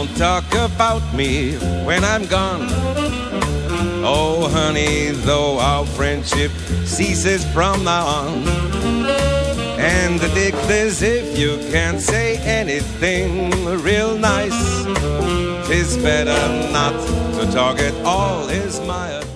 don't talk about me when I'm gone. Oh, honey, though our friendship ceases from now on. And the dick is if you can't say anything real nice, 'tis better not to talk at all, is my advice.